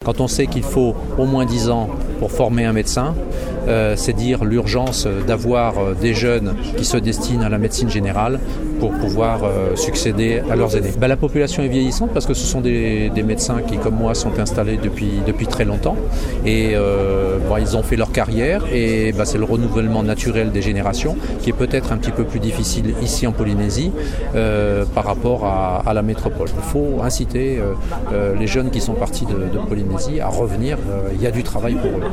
Quand on sait qu'il faut au moins 10 ans pour former un médecin, c'est dire l'urgence d'avoir des jeunes qui se destinent à la médecine générale pour pouvoir succéder à leurs aînés. La population est vieillissante parce que ce sont des médecins qui, comme moi, sont installés depuis très longtemps et ils ont fait leur carrière et c'est le renouvellement naturel des générations qui est peut-être un petit peu plus difficile ici en Polynésie par rapport à la métropole. Il faut inciter les jeunes qui sont partis de Polynésie à revenir, il y a du travail pour eux.